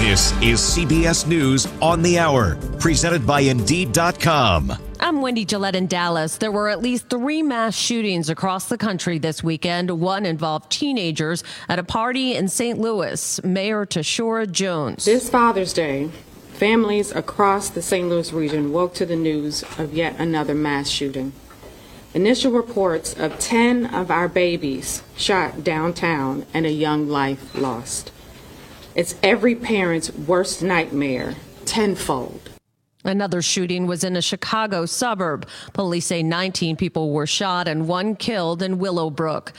This is CBS News on the Hour, presented by Indeed.com. I'm Wendy Gillette in Dallas. There were at least 3 mass shootings across the country this weekend. One involved teenagers at a party in St. Louis. Mayor Tashora Jones. This Father's Day, families across the St. Louis region woke to the news of yet another mass shooting. Initial reports of 10 of our babies shot downtown and a young life lost. It's every parent's worst nightmare, tenfold. Another shooting was in a Chicago suburb. Police say 19 people were shot and 1 killed in Willowbrook.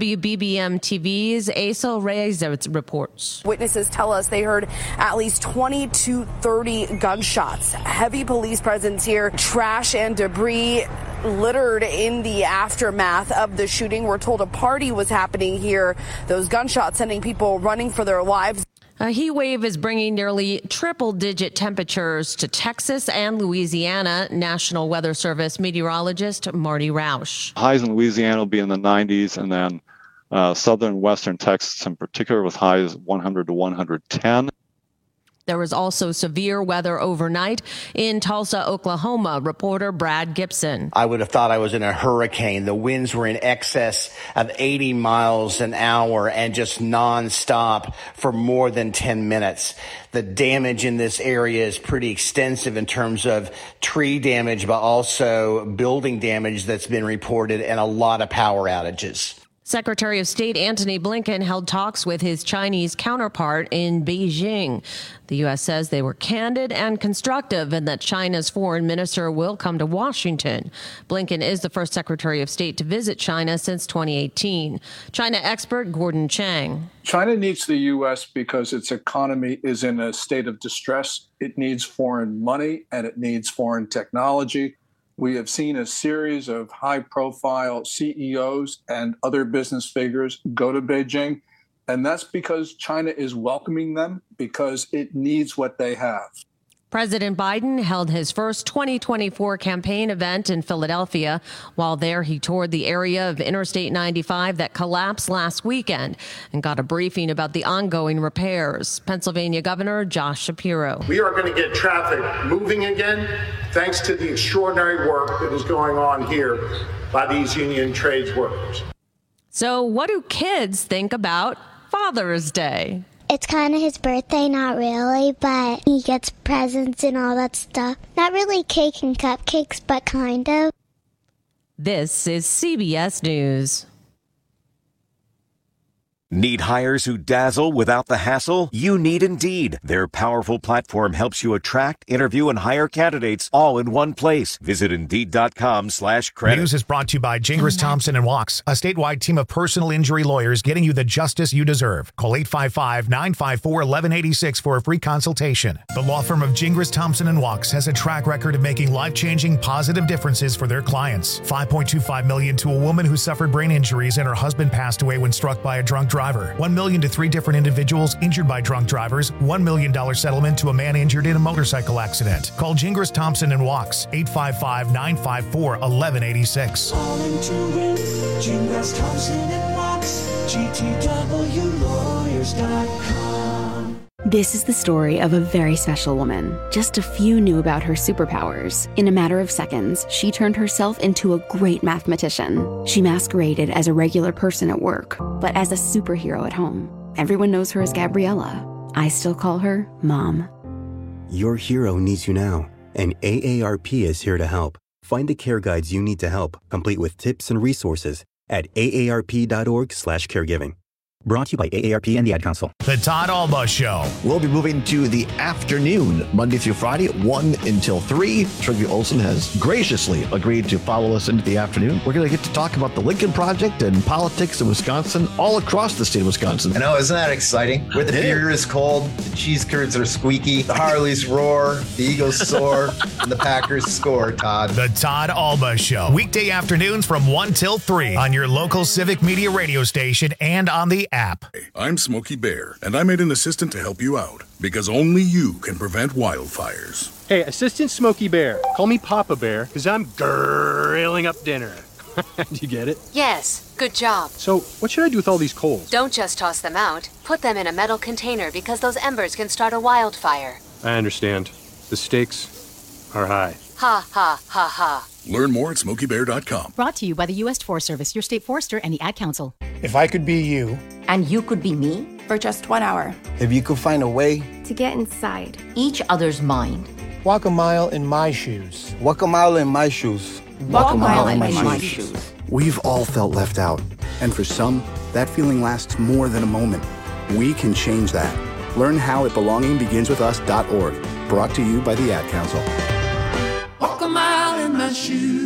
WBBM TV's Aisel Reyes reports. Witnesses tell us they heard at least 20 to 30 gunshots. Heavy police presence here. Trash and debris littered in the aftermath of the shooting. We're told a party was happening here. Those gunshots sending people running for their lives. A heat wave is bringing nearly triple-digit temperatures to Texas and Louisiana. National Weather Service meteorologist Marty Roush. Highs in Louisiana will be in the 90s, and then southern and western Texas in particular with highs 100 to 110. There was also severe weather overnight in Tulsa, Oklahoma. Reporter Brad Gibson. I would have thought I was in a hurricane. The winds were in excess of 80 miles an hour and just nonstop for more than 10 minutes. The damage in this area is pretty extensive in terms of tree damage, but also building damage that's been reported and a lot of power outages. Secretary of State Antony Blinken held talks with his Chinese counterpart in Beijing. The U.S. says they were candid and constructive and that China's foreign minister will come to Washington. Blinken is the first Secretary of State to visit China since 2018. China expert Gordon Chang. China needs the U.S. because its economy is in a state of distress. It needs foreign money and it needs foreign technology. We have seen a series of high-profile CEOs and other business figures go to Beijing, and that's because China is welcoming them because it needs what they have. President Biden held his first 2024 campaign event in Philadelphia. While there, he toured the area of Interstate 95 that collapsed last weekend and got a briefing about the ongoing repairs. Pennsylvania Governor Josh Shapiro. We are going to get traffic moving again thanks to the extraordinary work that is going on here by these union trades workers. So what do kids think about Father's Day? It's kind of his birthday, not really, but he gets presents and all that stuff. Not really cake and cupcakes, but kind of. This is CBS News. Need hires who dazzle without the hassle? You need Indeed. Their powerful platform helps you attract, interview, and hire candidates all in one place. Visit Indeed.com/credit. News is brought to you by Gingras Thompson & Walks, a statewide team of personal injury lawyers getting you the justice you deserve. Call 855-954-1186 for a free consultation. The law firm of Gingras Thompson & Walks has a track record of making life-changing positive differences for their clients. $5.25 million to a woman who suffered brain injuries and her husband passed away when struck by a drunk driver. $1 million to 3 different individuals injured by drunk drivers. $1 million settlement to a man injured in a motorcycle accident. Call Gingras Thompson & Walks, 855-954-1186. All into it, Gingras Thompson & Walks, GTWlawyers.com. This is the story of a very special woman. Just a few knew about her superpowers. In a matter of seconds, she turned herself into a great mathematician. She masqueraded as a regular person at work, but as a superhero at home. Everyone knows her as Gabriella. I still call her Mom. Your hero needs you now, and AARP is here to help. Find the care guides you need to help, complete with tips and resources at aarp.org/caregiving. Brought to you by AARP and the Ad Council. The Todd Alba Show. We'll be moving to the afternoon, Monday through Friday, 1 until 3. Trygve Olsen has graciously agreed to follow us into the afternoon. We're going to get to talk about the Lincoln Project and politics in Wisconsin, all across the state of Wisconsin. I know, isn't that exciting? Where the beer is cold, the cheese curds are squeaky, the Harleys roar, the Eagles soar, and the Packers score, Todd. The Todd Alba Show. Weekday afternoons from 1 till 3 on your local Civic Media radio station and on the app. I'm Smokey Bear, and I made an assistant to help you out, because only you can prevent wildfires. Hey, Assistant Smokey Bear, call me Papa Bear, because I'm grilling up dinner. You get it? Yes, good job. So, what should I do with all these coals? Don't just toss them out. Put them in a metal container because those embers can start a wildfire. I understand. The stakes are high. Ha, ha, ha, ha. Learn more at SmokeyBear.com. Brought to you by the U.S. Forest Service, your state forester, and the Ad Council. If I could be you. And you could be me? For just 1 hour. If you could find a way to get inside each other's mind. Walk a mile in my shoes. Walk a mile in my shoes. Walk a mile in my shoes. We've all felt left out. And for some, that feeling lasts more than a moment. We can change that. Learn how at belongingbeginswithus.org. Brought to you by the Ad Council. Walk a mile in my shoes.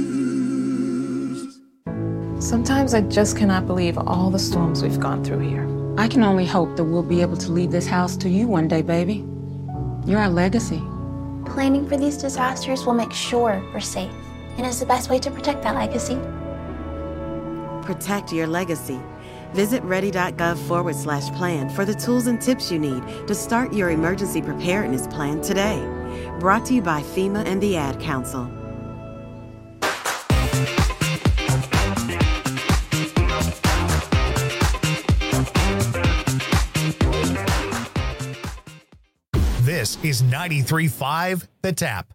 Sometimes I just cannot believe all the storms we've gone through here. I can only hope that we'll be able to leave this house to you one day, baby. You're our legacy. Planning for these disasters will make sure we're safe, and is the best way to protect that legacy. Protect your legacy. Visit ready.gov/plan for the tools and tips you need to start your emergency preparedness plan today. Brought to you by FEMA and the Ad Council. This is 93.5 The Tap.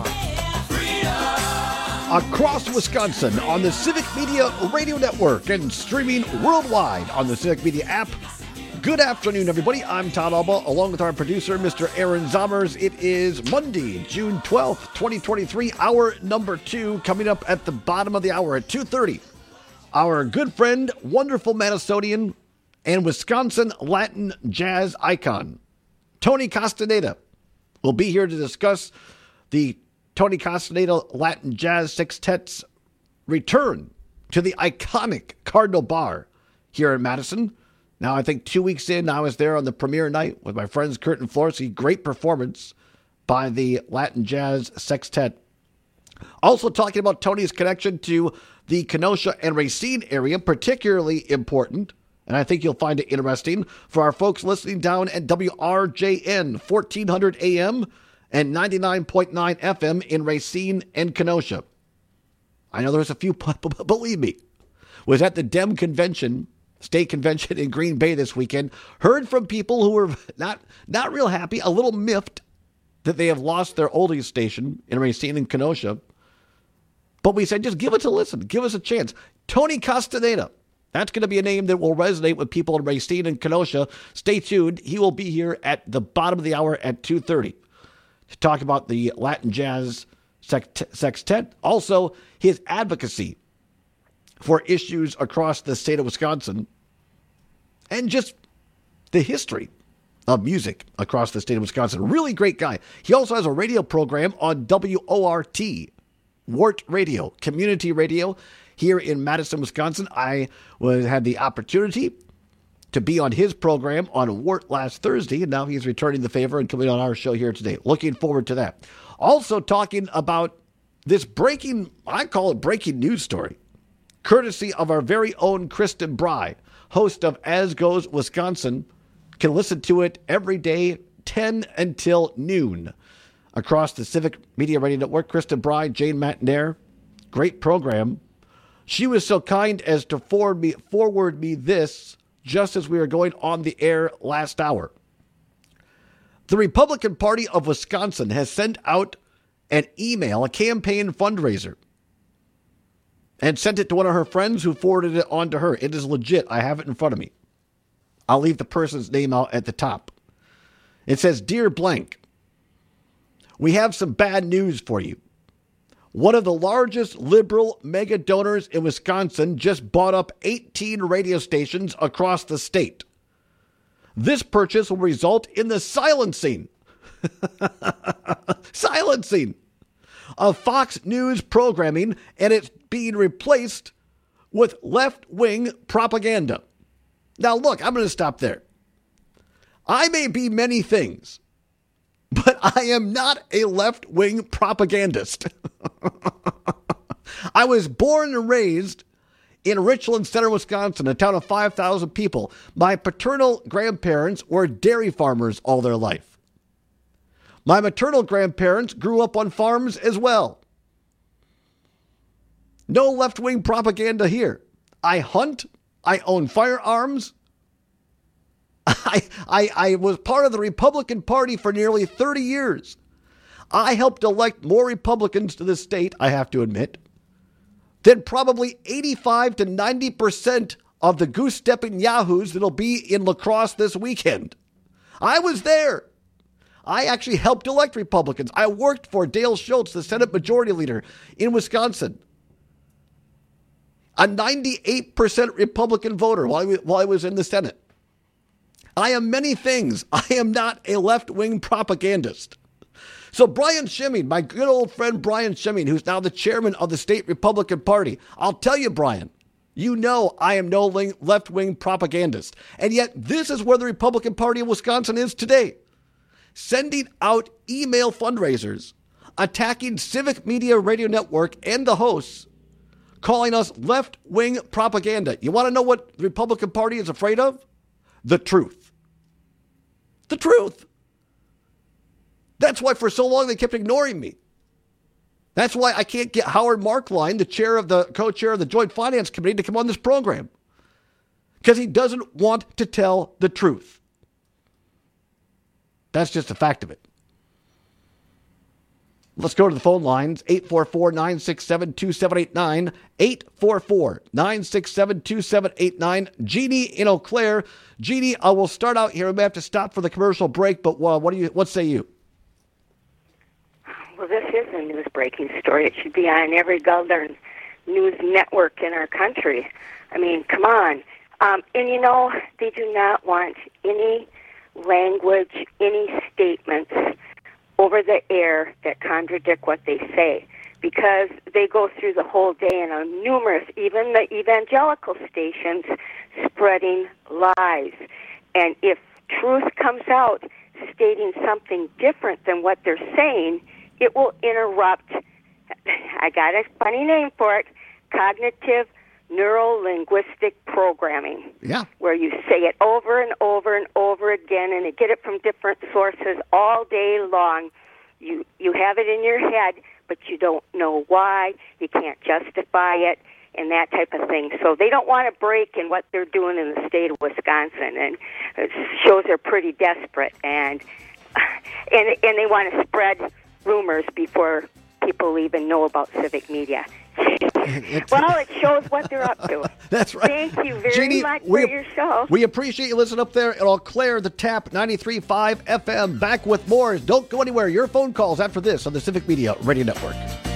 Across Wisconsin on the Civic Media Radio Network and streaming worldwide on the Civic Media app. Good afternoon, everybody. I'm Todd Alba, along with our producer, Mr. Aaron Zommers. It is Monday, June 12th, 2023, hour number 2, coming up at the bottom of the hour at 2:30. Our good friend, wonderful Minnesotan, and Wisconsin Latin jazz icon, Tony Castaneda, will be here to discuss the Tony Castaneda Latin Jazz Sextet's return to the iconic Cardinal Bar here in Madison. Now, I think 2 weeks in, I was there on the premiere night with my friends Kurt and Florsey. Great performance by the Latin Jazz Sextet. Also talking about Tony's connection to the Kenosha and Racine area, particularly important, and I think you'll find it interesting for our folks listening down at WRJN 1400 AM and 99.9 FM in Racine and Kenosha. I know there's a few, believe me, was at the Dem convention, state convention in Green Bay this weekend, heard from people who were not real happy, a little miffed that they have lost their oldies station in Racine and Kenosha. But we said, just give us a listen, give us a chance. Tony Castaneda, that's going to be a name that will resonate with people in Racine and Kenosha. Stay tuned. He will be here at the bottom of the hour at 2:30 to talk about the Latin Jazz Sextet. Also, his advocacy for issues across the state of Wisconsin and just the history of music across the state of Wisconsin. Really great guy. He also has a radio program on WORT, Wart Radio, community radio here in Madison, Wisconsin. I had the opportunity to be on his program on Wart last Thursday, and now he's returning the favor and coming on our show here today. Looking forward to that. Also talking about this I call it breaking news story, courtesy of our very own Kristen Bry, host of As Goes Wisconsin. Can listen to it every day, 10 until noon, across the Civic Media Radio Network. Kristen Bry, Jane Matnair, great program. She was so kind as to forward me this just as we were going on the air last hour. The Republican Party of Wisconsin has sent out an email, a campaign fundraiser, and sent it to one of her friends who forwarded it on to her. It is legit. I have it in front of me. I'll leave the person's name out at the top. It says, "Dear blank, we have some bad news for you. One of the largest liberal mega donors in Wisconsin just bought up 18 radio stations across the state. This purchase will result in the silencing of Fox News programming, and it's being replaced with left-wing propaganda." Now, look, I'm going to stop there. I may be many things, but I am not a left-wing propagandist. I was born and raised in Richland Center, Wisconsin, a town of 5,000 people. My paternal grandparents were dairy farmers all their life. My maternal grandparents grew up on farms as well. No left-wing propaganda here. I hunt. I own firearms. I was part of the Republican Party for nearly 30 years. I helped elect more Republicans to this state, I have to admit, than probably 85 to 90% of the goose-stepping yahoos that'll be in La Crosse this weekend. I was there. I actually helped elect Republicans. I worked for Dale Schultz, the Senate Majority Leader in Wisconsin, a 98% Republican voter while I was in the Senate. I am many things. I am not a left-wing propagandist. So Brian Schimming, my good old friend Brian Schimming, who's now the chairman of the state Republican Party, I'll tell you, Brian, you know I am no left-wing propagandist. And yet this is where the Republican Party of Wisconsin is today, sending out email fundraisers, attacking Civic Media Radio Network and the hosts, calling us left-wing propaganda. You want to know what the Republican Party is afraid of? The truth. The truth. That's why for so long they kept ignoring me. That's why I can't get Howard Markline, the co-chair of the Joint Finance Committee, to come on this program. Because he doesn't want to tell the truth. That's just a fact of it. Let's go to the phone lines. 844-967-2789. 844-967-2789. Jeannie in Eau Claire. Jeannie, I will start out here. We may have to stop for the commercial break, but what say you? Well, this is a news breaking story. It should be on every Golden news network in our country. I mean, come on. And they do not want any language, any statements over the air that contradict what they say, because they go through the whole day and on numerous, even the evangelical stations, spreading lies. And if truth comes out stating something different than what they're saying, it will interrupt, I got a funny name for it, cognitive neuro-linguistic programming. Yeah. Where you say it over and over and over again, and you get it from different sources all day long. You have it in your head, but you don't know why. You can't justify it, and that type of thing. So they don't want to break in what they're doing in the state of Wisconsin, and it shows they're pretty desperate, and they want to spread rumors before people even know about civic media. Well, it shows what they're up to. That's right. Thank you very Jeannie, much for your show. We appreciate you listening up there in Eau Claire, the Tap 93.5 FM. Back with more. Don't go anywhere. Your phone calls after this on the Civic Media Radio Network.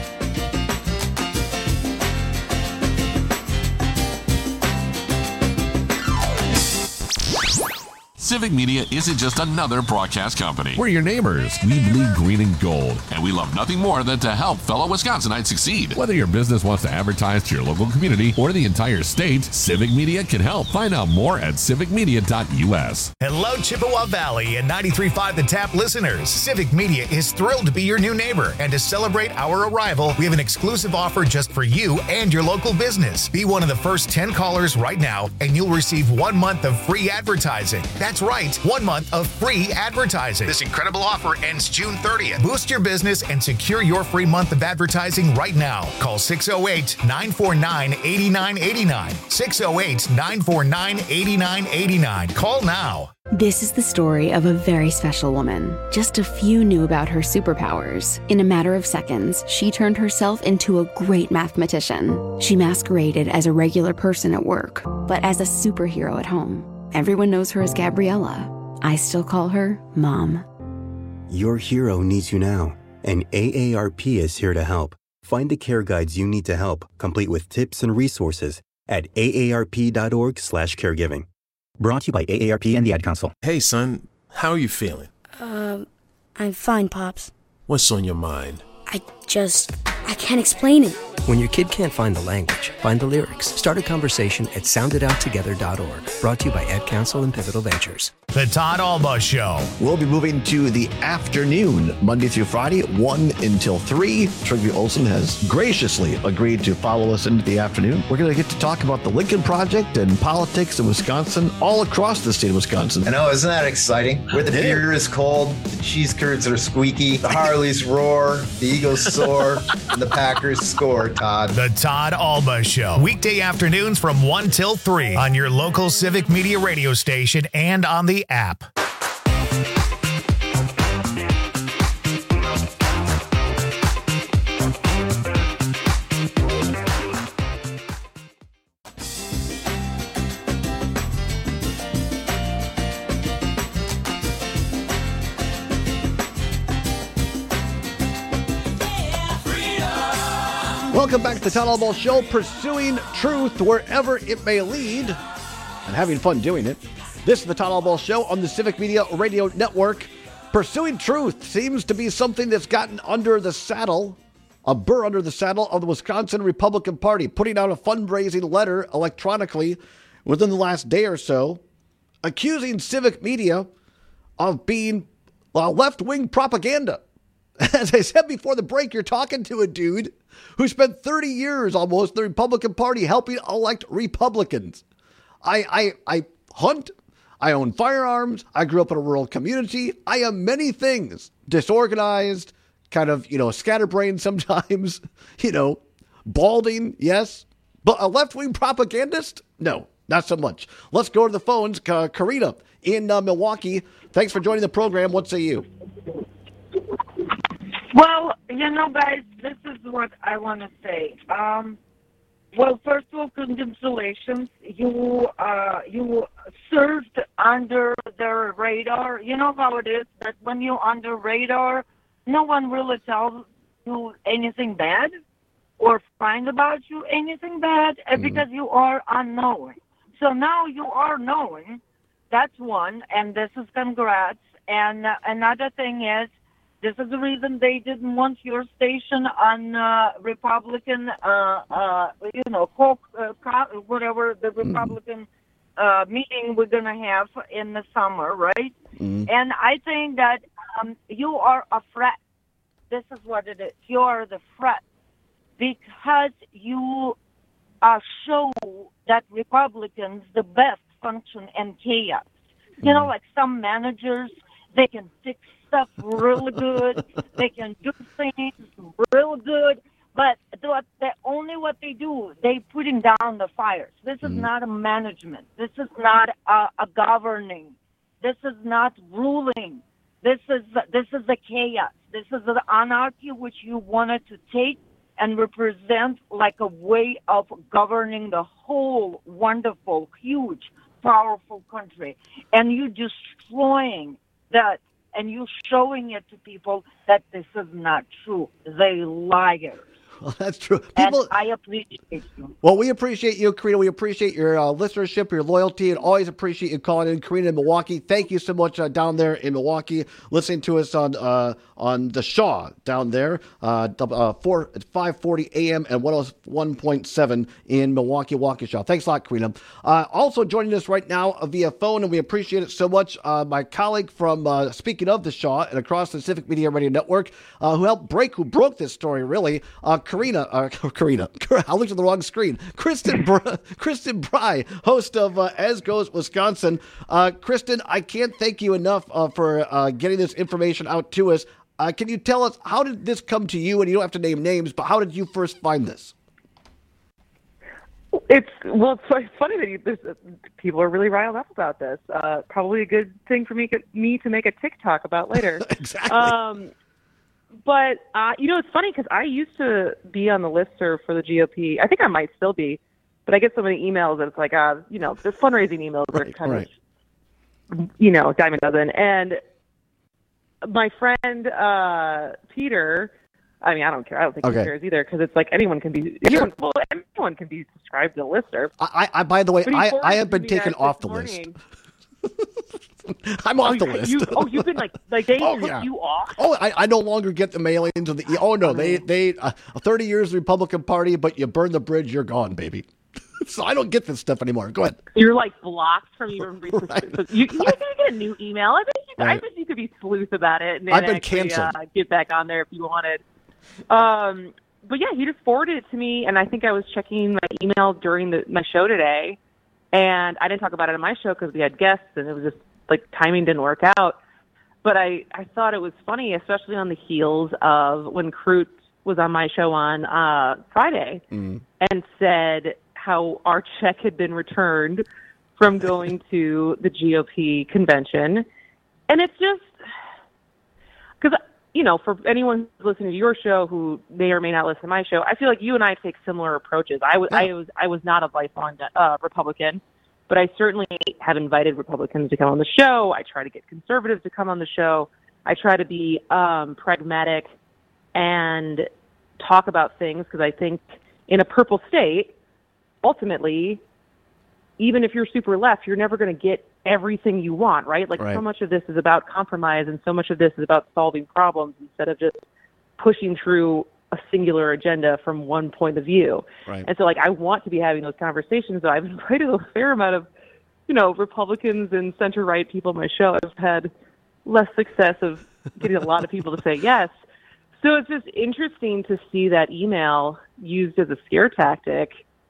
Civic Media isn't just another broadcast company. We're your neighbors. We bleed green and gold. And we love nothing more than to help fellow Wisconsinites succeed. Whether your business wants to advertise to your local community or the entire state, Civic Media can help. Find out more at civicmedia.us. Hello, Chippewa Valley and 93.5 The Tap listeners. Civic Media is thrilled to be your new neighbor. And to celebrate our arrival, we have an exclusive offer just for you and your local business. Be one of the first 10 callers right now, and you'll receive 1 month of free advertising. That's right, 1 month of free advertising. This incredible offer ends June 30th. Boost your business and secure your free month of advertising right now. Call 608-949-8989. 608-949-8989. Call now. This is the story of a very special woman. Just a few knew about her superpowers. In a matter of seconds, she turned herself into a great mathematician. She masqueraded as a regular person at work, but as a superhero at home. Everyone knows her as Gabriella. I still call her Mom. Your hero needs you now, and AARP is here to help. Find the care guides you need to help, complete with tips and resources at aarp.org/caregiving. Brought to you by AARP and the Ad Council. Hey, son, how are you feeling? I'm fine, Pops. What's on your mind? I can't explain it. When your kid can't find the language, find the lyrics. Start a conversation at sounditouttogether.org. Brought to you by Ad Council and Pivotal Ventures. The Todd Alba Show. We'll be moving to the afternoon, Monday through Friday, 1 until 3. Trygve Olsen has graciously agreed to follow us into the afternoon. We're going to get to talk about the Lincoln Project and politics in Wisconsin, all across the state of Wisconsin. I know, isn't that exciting? Where the beer is cold, the cheese curds are squeaky, the Harleys roar, the Eagles soar, and the Packers score, Todd. The Todd Alba Show. Weekday afternoons from 1 till 3 on your local Civic Media radio station and on the app. Welcome back to the Todd Alba Show, pursuing truth wherever it may lead and having fun doing it. This is the Todd Alba Show on the Civic Media Radio Network. Pursuing truth seems to be something that's gotten under the saddle, a burr under the saddle of the Wisconsin Republican Party, putting out a fundraising letter electronically within the last day or so, accusing Civic Media of being left-wing propaganda. As I said before the break, you're talking to a dude who spent 30 years almost in the Republican Party helping elect Republicans. I hunt. I own firearms. I grew up in a rural community. I am many things. Disorganized, kind of, scatterbrained sometimes, balding, yes. But a left-wing propagandist? No, not so much. Let's go to the phones. Karina in Milwaukee. Thanks for joining the program. What say you? Well, guys, this is what I want to say. Well, first of all, congratulations. You served under the radar. You know how it is that when you're under radar, no one really tells you anything bad or find about you anything bad because you are unknown. So now you are knowing. That's one, and this is congrats. And another thing is, this is the reason they didn't want your station on Republican, whatever the Republican meeting we're going to have in the summer, right? Mm-hmm. And I think that you are a threat. This is what it is. You are the threat because you show that Republicans the best function in chaos. Mm-hmm. Like some managers, they can fix stuff really good. They can do things real good. But what they do, they putting down the fires. This is not a management. This is not a governing. This is not ruling. This is the chaos. This is the anarchy which you wanted to take and represent like a way of governing the whole wonderful, huge, powerful country. And you destroying that. And you showing it to people that this is not true. They liars. Well, that's true. And I appreciate you. Well, we appreciate you, Karina. We appreciate your listenership, your loyalty, and always appreciate you calling in. Karina in Milwaukee, thank you so much down there in Milwaukee, listening to us on the Shaw down there, 540 AM and 101.7 in Milwaukee, Waukesha. Thanks a lot, Karina. Also joining us right now via phone, and we appreciate it so much, my colleague from, speaking of the Shaw and across the Civic Media Radio Network, who broke this story, really, Karina, I looked at the wrong screen. Kristen Bry, host of As Goes Wisconsin. Kristen, I can't thank you enough for getting this information out to us. Can you tell us, how did this come to you? And you don't have to name names, but how did you first find this? It's funny that people are really riled up about this. Probably a good thing for me to make a TikTok about later. Exactly. But, it's funny because I used to be on the listserv for the GOP. I think I might still be, but I get so many emails that it's like, the fundraising emails are kind of, dime a dozen. And my friend Peter, I don't care. I don't think he cares either because it's like anyone can be subscribed to the listserv. I by the way, I have been taken off the list. I'm off the list. You've been like they took you off? Oh, I no longer get the mailings of the. Oh no, they 30 years Republican Party, but you burn the bridge, you're gone, baby. So I don't get this stuff anymore. Go ahead. You're like blocked from even research. Right. You get a new email. I bet you could be sleuth about it and then I've been actually, canceled. Get back on there if you wanted. But yeah, he just forwarded it to me, and I think I was checking my email during my show today, and I didn't talk about it on my show because we had guests, and it was just like timing didn't work out. But I thought it was funny, especially on the heels of when Crute was on my show on Friday and said how our check had been returned from going to the GOP convention. And it's just because, for anyone who's listening to your show who may or may not listen to my show, I feel like you and I take similar approaches. I was not a lifelong Republican, but I certainly have invited Republicans to come on the show. I try to get conservatives to come on the show. I try to be pragmatic and talk about things because I think in a purple state, ultimately, even if you're super left, you're never going to get everything you want, right? Like so much of this is about compromise and so much of this is about solving problems instead of just pushing through a singular agenda from one point of view. Right. And so I want to be having those conversations. So I've invited a fair amount of, Republicans and center-right people on my show. I've had less success of getting a lot of people to say yes. So it's just interesting to see that email used as a scare tactic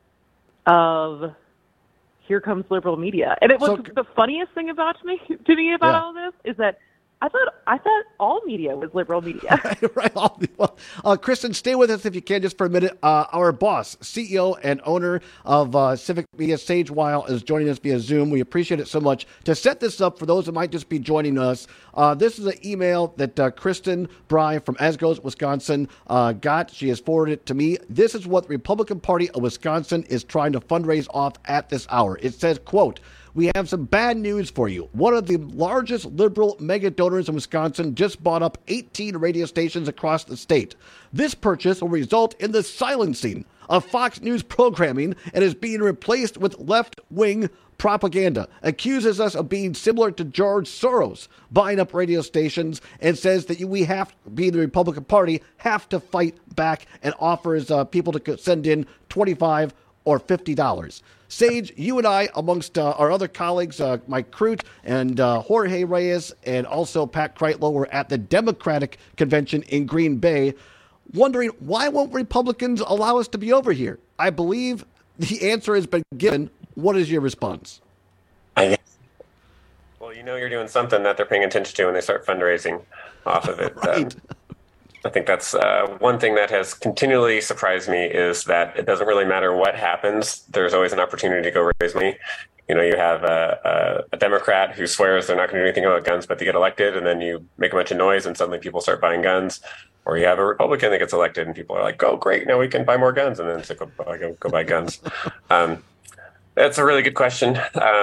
of here comes liberal media. And it was the funniest thing about to me about all this is that I thought all media was liberal media. Right. Well, Kristen, stay with us if you can just for a minute. Our boss, CEO and owner of Civic Media, Sage Weil, is joining us via Zoom. We appreciate it so much. To set this up for those that might just be joining us, this is an email that Kristen Bry from Esgos, Wisconsin, got. She has forwarded it to me. This is what the Republican Party of Wisconsin is trying to fundraise off at this hour. It says, quote, "We have some bad news for you. One of the largest liberal mega donors in Wisconsin just bought up 18 radio stations across the state. This purchase will result in the silencing of Fox News programming and is being replaced with left-wing propaganda. Accuses us of being similar to George Soros, buying up radio stations, and says that we have, being the Republican Party, have to fight back and offers people to send in $25 or $50. Sage, you and I, amongst our other colleagues, Mike Crute and Jorge Reyes, and also Pat Kreitlow, were at the Democratic convention in Green Bay, wondering why won't Republicans allow us to be over here? I believe the answer has been given. What is your response? Well, you're doing something that they're paying attention to when they start fundraising off of it. Right. I think that's one thing that has continually surprised me is that it doesn't really matter what happens. There's always an opportunity to go raise money. You have a Democrat who swears they're not going to do anything about guns, but they get elected, and then you make a bunch of noise, and suddenly people start buying guns. Or you have a Republican that gets elected, and people are like, "Oh, great! Now we can buy more guns," and then it's like, "Go buy guns." That's a really good question.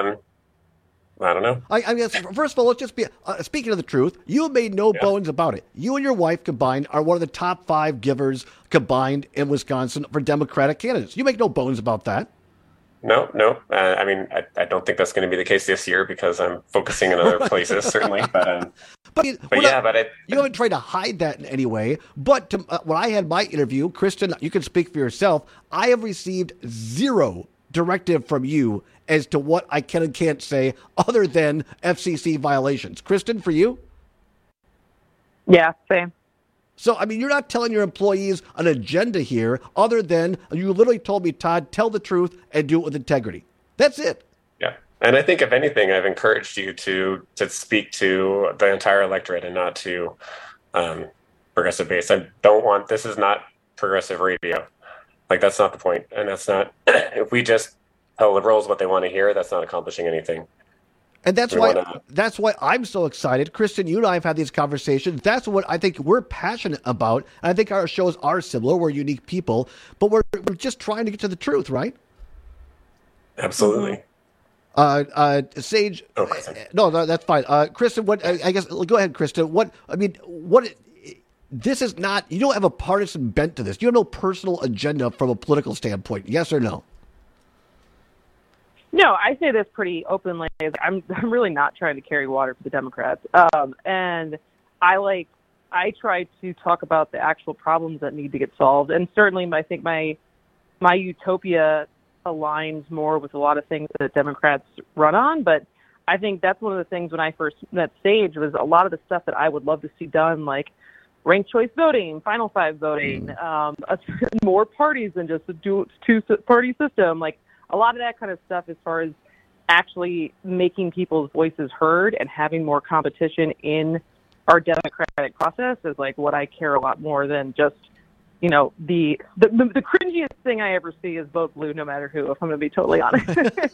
I don't know. I guess, first of all, let's just be, speaking of the truth, you have made no bones about it. You and your wife combined are one of the top 5 givers combined in Wisconsin for Democratic candidates. You make no bones about that. No. I don't think that's going to be the case this year because I'm focusing in other places, certainly. But you haven't tried to hide that in any way. But when I had my interview, Kristen, you can speak for yourself. I have received 0 directive from you as to what I can and can't say other than FCC violations. Kristen, for you? Yeah, same. So, you're not telling your employees an agenda here other than you literally told me, Todd, tell the truth and do it with integrity. That's it. Yeah. And I think, if anything, I've encouraged you to speak to the entire electorate and not to progressive base. This is not progressive radio. That's not the point. And that's not, if we just tell liberals what they want to hear, that's not accomplishing anything. And that's why I'm so excited. Kristen, you and I have had these conversations. That's what I think we're passionate about. And I think our shows are similar. We're unique people, but we're just trying to get to the truth, right? Absolutely. Sage. No, that's fine. Kristen, I guess, go ahead, Kristen. This is not, you don't have a partisan bent to this. You have no personal agenda from a political standpoint. Yes or no? No, I say this pretty openly. I'm really not trying to carry water for the Democrats. And I try to talk about the actual problems that need to get solved. And certainly I think my utopia aligns more with a lot of things that Democrats run on. But I think that's one of the things when I first met Sage was a lot of the stuff that I would love to see done, like ranked choice voting, Final Five voting, more parties than just a two-party system. Like a lot of that kind of stuff as far as actually making people's voices heard and having more competition in our democratic process is like what I care a lot more than just, you know, the cringiest thing I ever see is vote blue no matter who, if I'm going to be totally honest.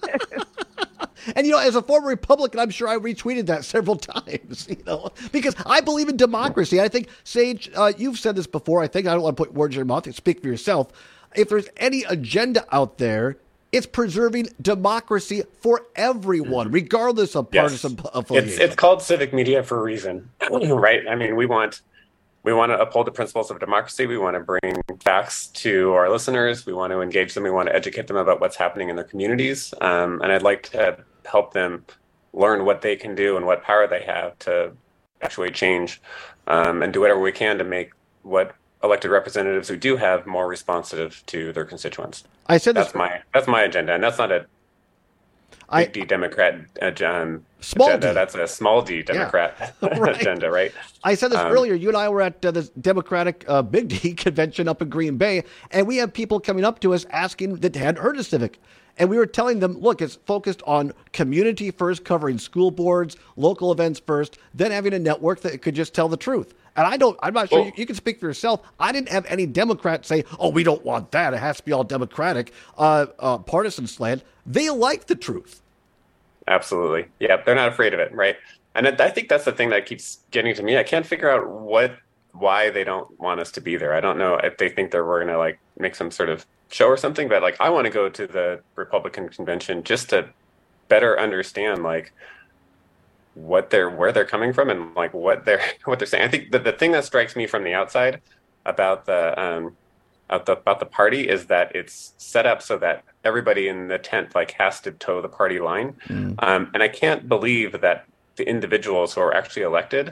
And, you know, as a former Republican, I'm sure I retweeted that several times, you know, because I believe in democracy. I think, Sage, you've said this before. I don't want to put words in your mouth. Speak for yourself. If there's any agenda out there, it's preserving democracy for everyone, regardless of partisan affiliation. It's called civic media for a reason, right? I mean, we want to uphold the principles of democracy. We want to bring facts to our listeners. We want to engage them. We want to educate them about what's happening in their communities. And I'd like to help them learn what they can do and what power they have to actually change and do whatever we can to make what elected representatives who do have more responsive to their constituents. I said that's my agenda, and that's not a big D Democrat small agenda. D. That's a small D Democrat agenda, right? I said this earlier. You and I were at the Democratic Big D convention up in Green Bay, and we had people coming up to us asking that they hadn't heard of Civic. And we were telling them, look, it's focused on community first, covering school boards, local events first, then having a network that could just tell the truth. And I'm not sure, you can speak for yourself. I didn't have any Democrats say, oh, we don't want that. It has to be all Democratic, partisan slant. They like the truth. Absolutely. Yeah, they're not afraid of it, right? And I think that's the thing that keeps getting to me. I can't figure out why they don't want us to be there. I don't know if they think that we're going to like make some sort of show or something, but like I want to go to the Republican convention just to better understand like where they're coming from and like what they're saying. I think the thing that strikes me from the outside about the party is that it's set up so that everybody in the tent like has to toe the party line. And I can't believe that the individuals who are actually elected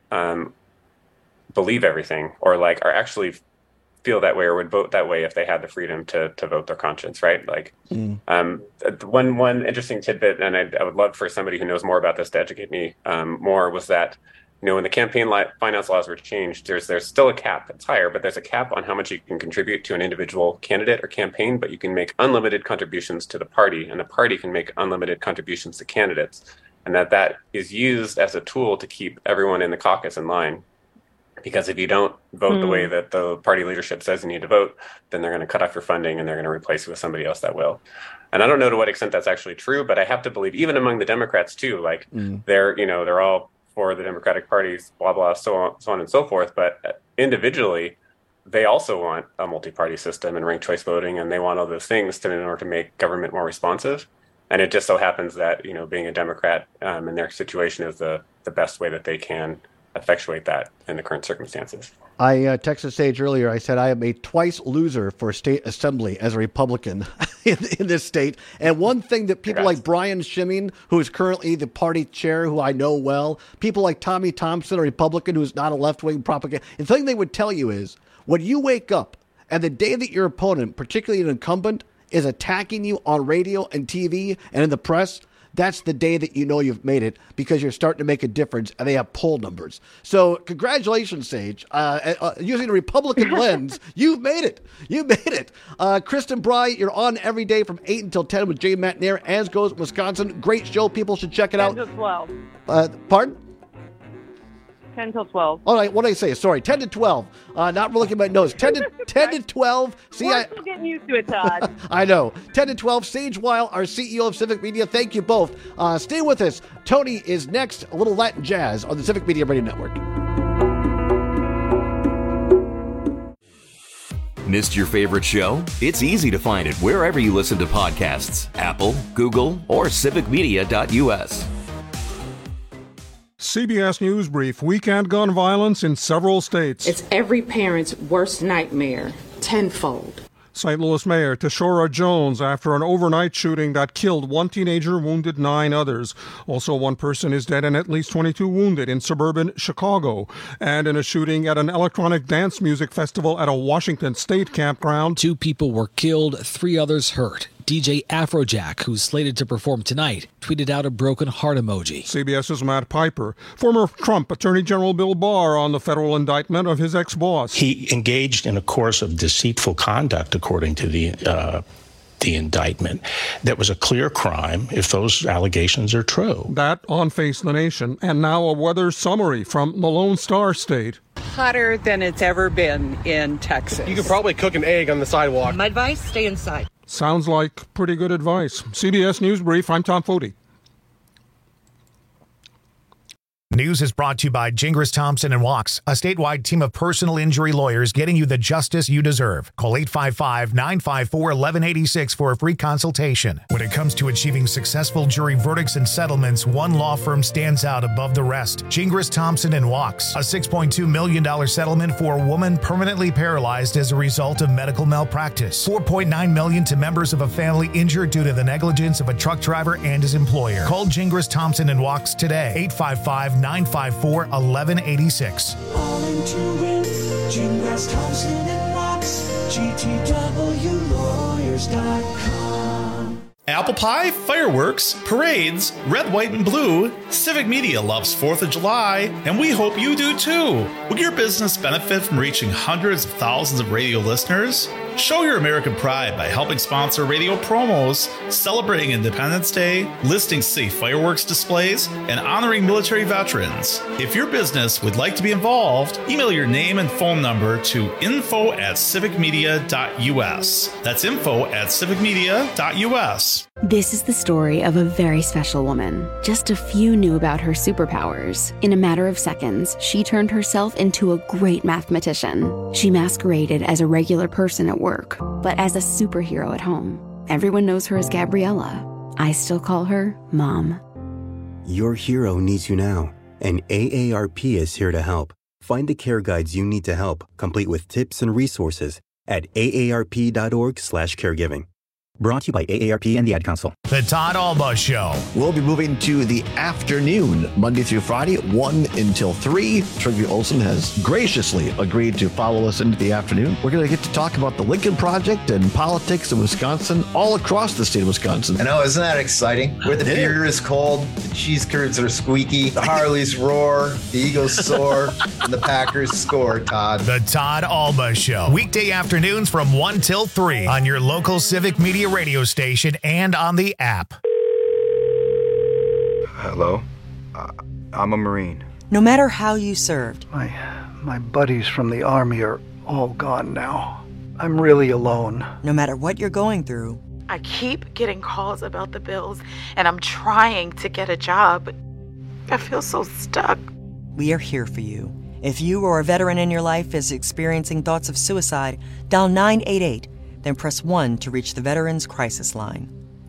believe everything or like are actually feel that way or would vote that way if they had the freedom to vote their conscience, right? Like one interesting tidbit, and I would love for somebody who knows more about this to educate me more, was that, you know, when the campaign finance laws were changed, there's still a cap. It's higher, but there's a cap on how much you can contribute to an individual candidate or campaign, but you can make unlimited contributions to the party, and the party can make unlimited contributions to candidates, and that is used as a tool to keep everyone in the caucus in line. Because if you don't vote the way that the party leadership says you need to vote, then they're going to cut off your funding and they're going to replace you with somebody else that will. And I don't know to what extent that's actually true, but I have to believe even among the Democrats too, like they're all for the Democratic parties, blah, blah, so on and so forth. But individually, they also want a multi-party system and ranked choice voting, and they want all those things in order to make government more responsive. And it just so happens that, you know, being a Democrat in their situation is the best way that they can effectuate that in the current circumstances. I texted Sage earlier. I said I am a twice loser for state assembly as a Republican in this state. And one thing that people like Brian Schimming, who is currently the party chair, who I know well, people like Tommy Thompson, a Republican who's not a left-wing propaganda, and the thing they would tell you is when you wake up and the day that your opponent, particularly an incumbent, is attacking you on radio and TV and in the press, that's the day that you know you've made it because you're starting to make a difference and they have poll numbers. So congratulations, Sage. Using a Republican lens, you've made it. You made it. Kristen Bry, you're on every day from 8 until 10 with Jay McNair, as goes Wisconsin. Great show. People should check it out. 10 to 12. Pardon? 10 till 12. All right, what did I say? Sorry, 10 to 12. Not looking at my notes. 10 to 12. See, We're still getting used to it, Todd. I know. 10 to 12. Sage Weil, our CEO of Civic Media. Thank you both. Stay with us. Tony is next. A little Latin jazz on the Civic Media Radio Network. Missed your favorite show? It's easy to find it wherever you listen to podcasts. Apple, Google, or civicmedia.us. CBS News Brief, weekend gun violence in several states. It's every parent's worst nightmare, tenfold. St. Louis Mayor Tashora Jones after an overnight shooting that killed one teenager, wounded 9 others. Also, one person is dead and at least 22 wounded in suburban Chicago. And in a shooting at an electronic dance music festival at a Washington State campground. 2 people were killed, 3 others hurt. DJ Afrojack, who's slated to perform tonight, tweeted out a broken heart emoji. CBS's Matt Piper. Former Trump Attorney General Bill Barr on the federal indictment of his ex-boss. He engaged in a course of deceitful conduct, according to the indictment. That was a clear crime if those allegations are true. That on Face the Nation. And now a weather summary from the Lone Star State. Hotter than it's ever been in Texas. You could probably cook an egg on the sidewalk. My advice, stay inside. Sounds like pretty good advice. CBS News Brief, I'm Tom Foti. News is brought to you by Gingras Thompson and Walks, a statewide team of personal injury lawyers getting you the justice you deserve. Call 855-954-1186 for a free consultation. When it comes to achieving successful jury verdicts and settlements, one law firm stands out above the rest. Gingras Thompson and Walks, a $6.2 million settlement for a woman permanently paralyzed as a result of medical malpractice. $4.9 million to members of a family injured due to the negligence of a truck driver and his employer. Call Gingras Thompson and Walks today. 855-954-1186. All into it, Gingras Thompson and Walks, GTWlawyers.com. Apple pie, fireworks, parades, red, white, and blue. Civic Media loves 4th of July, and we hope you do too. Will your business benefit from reaching hundreds of thousands of radio listeners? Show your American pride by helping sponsor radio promos, celebrating Independence Day, listing safe fireworks displays, and honoring military veterans. If your business would like to be involved, email your name and phone number to info@civicmedia.us. That's info@civicmedia.us. This is the story of a very special woman. Just a few knew about her superpowers. In a matter of seconds, she turned herself into a great mathematician. She masqueraded as a regular person at work, but as a superhero at home. Everyone knows her as Gabriella. I still call her Mom. Your hero needs you now, and AARP is here to help. Find the care guides you need to help, complete with tips and resources at aarp.org/caregiving. Brought to you by AARP and the Ad Council. The Todd Alba Show. We'll be moving to the afternoon, Monday through Friday, 1 until 3. Trygve Olsen has graciously agreed to follow us into the afternoon. We're going to get to talk about the Lincoln Project and politics in Wisconsin, all across the state of Wisconsin. I know, isn't that exciting? Where the beer is cold, the cheese curds are squeaky, the Harleys roar, the Eagles soar, and the Packers score, Todd. The Todd Alba Show. Weekday afternoons from 1 till 3 on your local Civic Media radio station and on the app. Hello? I'm a Marine. No matter how you served. My buddies from the Army are all gone now. I'm really alone. No matter what you're going through. I keep getting calls about the bills, and I'm trying to get a job, but I feel so stuck. We are here for you. If you or a veteran in your life is experiencing thoughts of suicide, dial 988. Then press 1 to reach the Veterans Crisis Line.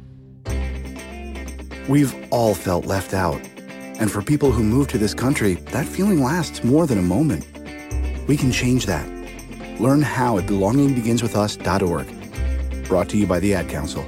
We've all felt left out. And for people who move to this country, that feeling lasts more than a moment. We can change that. Learn how at belongingbeginswithus.org. Brought to you by the Ad Council.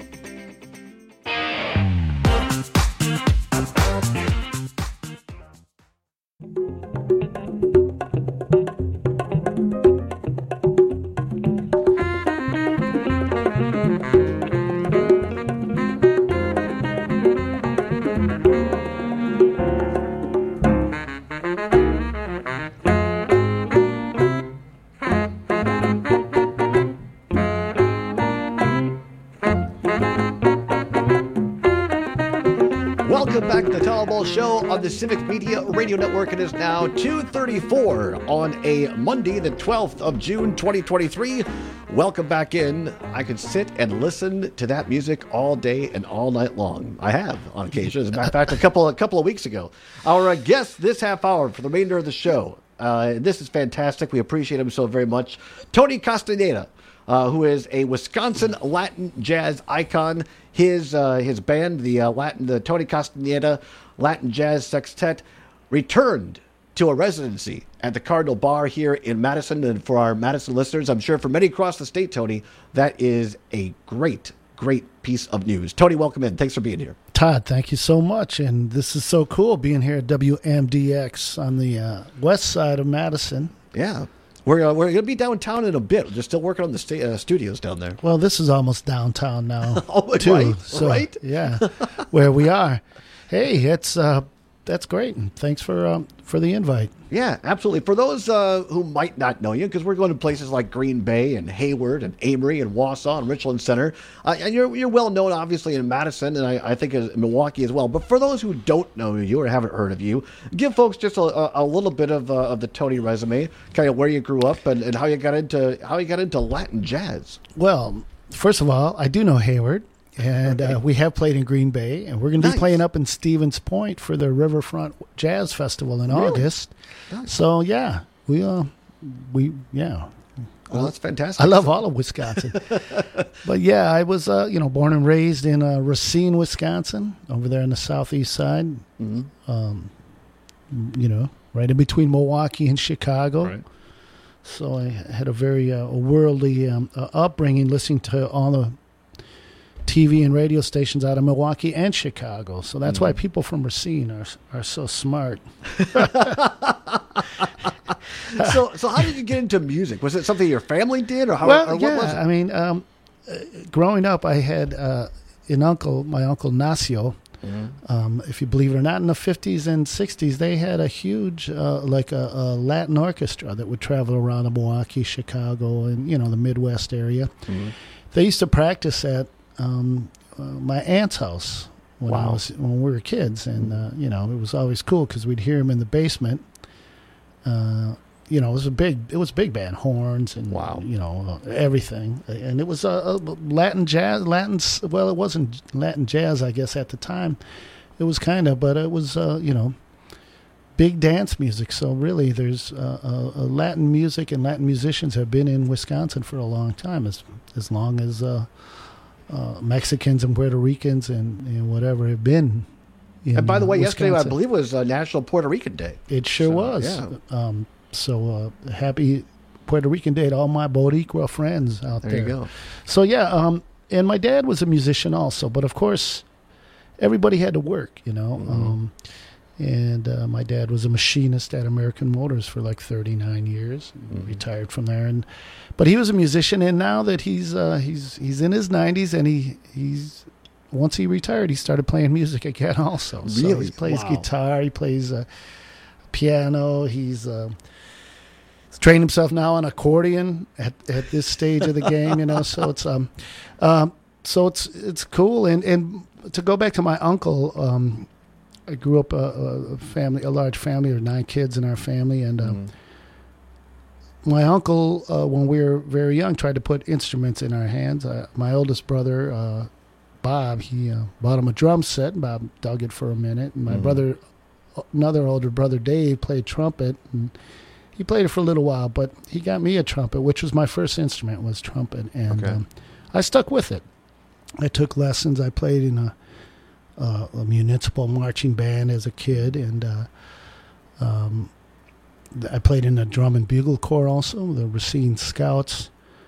Welcome back to the Todd Alba Show on the Civic Media Radio Network. It is now 2:34 on a Monday, the 12th of June, 2023. Welcome back in. I could sit and listen to that music all day and all night long. I have on occasion. As a matter of fact, a couple of weeks ago. Our guest this half hour for the remainder of the show. This is fantastic. We appreciate him so very much. Tony Castaneda, who is a Wisconsin Latin jazz icon. His band, the Tony Castaneda Latin Jazz Sextet, returned to a residency at the Cardinal Bar here in Madison. And for our Madison listeners, I'm sure for many across the state, Tony, that is a great piece of news. Tony, welcome in. Thanks for being here. Todd, thank you so much. And this is so cool being here at WMDX on the west side of Madison. Yeah. We're going to be downtown in a bit. We're just still working on the studios down there. Well, this is almost downtown now, oh, too. Right? So, right? Yeah, where we are. Hey, that's great, and thanks for the invite. Yeah, absolutely. For those who might not know you, because we're going to places like Green Bay and Hayward and Amory and Wausau and Richland Center, and you're well known, obviously, in Madison, and I think in Milwaukee as well. But for those who don't know you or haven't heard of you, give folks just a little bit of the Tony resume, kind of where you grew up and how you got into Latin jazz. Well, first of all, I do know Hayward. And we have played in Green Bay, and we're going to be playing up in Stevens Point for the Riverfront Jazz Festival in August. Nice. So yeah, we yeah. Well, that's fantastic. I love all of Wisconsin, but yeah, I was born and raised in Racine, Wisconsin, over there on the southeast side. Mm-hmm. Right in between Milwaukee and Chicago. Right. So I had a very worldly upbringing, listening to all the TV and radio stations out of Milwaukee and Chicago. So that's why people from Racine are so smart. So how did you get into music? Was it something your family did, or how? Well, or what was it? I mean, growing up, I had an uncle, my Uncle Nacio. Mm-hmm. If you believe it or not, in the 50s and 60s, they had a huge, a Latin orchestra that would travel around the Milwaukee, Chicago, and the Midwest area. Mm-hmm. They used to practice at my aunt's house when we were kids, and it was always cool because we'd hear them in the basement. It was big band, horns and everything, and it was Latin jazz. Well, it wasn't Latin jazz, I guess, at the time. It was kind of, but it was big dance music. So really, there's Latin music and Latin musicians have been in Wisconsin for a long time, as long as Mexicans and Puerto Ricans and whatever have been. And by the way, Wisconsin. yesterday I believe was National Puerto Rican Day. It sure was. Yeah. So happy Puerto Rican Day to all my Boricua friends out there. There you go. So yeah, and my dad was a musician also, but of course, everybody had to work, Mm-hmm. And my dad was a machinist at American Motors for like 39 years. Mm-hmm. Retired from there, but he was a musician. And now that he's in his 90s, and he's once he retired, he started playing music again. Also, really, so he plays guitar, he plays piano. He's trained himself now on accordion at this stage of the game. So it's cool. And to go back to my uncle. I grew up a large family of 9 kids in our family, and my uncle, when we were very young, tried to put instruments in our hands. My oldest brother, Bob, he bought him a drum set, and Bob dug it for a minute. And my brother, another older brother, Dave, played trumpet, and he played it for a little while. But he got me a trumpet, which was my first instrument, was trumpet, and I stuck with it. I took lessons. I played in a municipal marching band as a kid, and I played in a drum and bugle corps also, the Racine Scouts,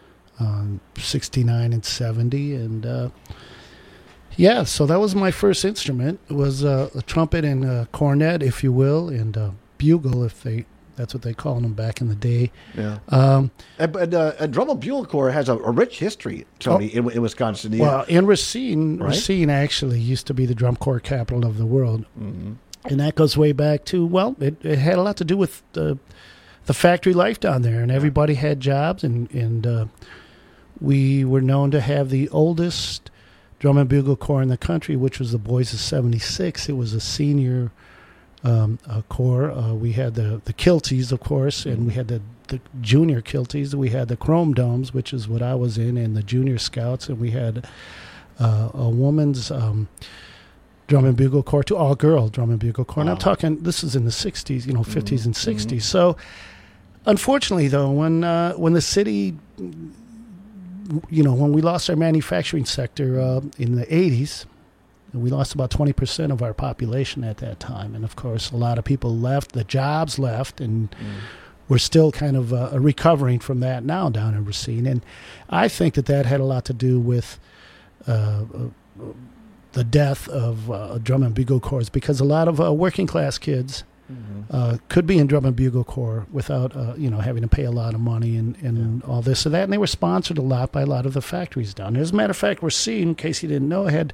69 and 70, and so that was my first instrument. It was a trumpet and a cornet, if you will, and a bugle, that's what they called them back in the day. Yeah. And drum and bugle corps has a rich history, Tony, in Wisconsin. Well, in Racine, right? Racine actually used to be the drum corps capital of the world. Mm-hmm. And that goes way back to, it had a lot to do with the factory life down there. And everybody had jobs. And we were known to have the oldest drum and bugle corps in the country, which was the Boys of 76. It was a senior corps. We had the kilties, of course, and we had the junior kilties. We had the Chrome Domes, which is what I was in, and the junior scouts, and we had a woman's drum and bugle corps, to all-girl drum and bugle corps. Wow. And I'm talking, this is in the 60s, 50s and 60s. Mm-hmm. So, unfortunately, though, when the city, when we lost our manufacturing sector in the 80s, we lost about 20% of our population at that time. And, of course, a lot of people left. The jobs left, and we're still kind of recovering from that now down in Racine. And I think that had a lot to do with the death of drum and bugle corps, because a lot of working-class kids could be in drum and bugle corps without having to pay a lot of money and all this and that. And they were sponsored a lot by a lot of the factories down there. As a matter of fact, we're seeing, in case you didn't know, had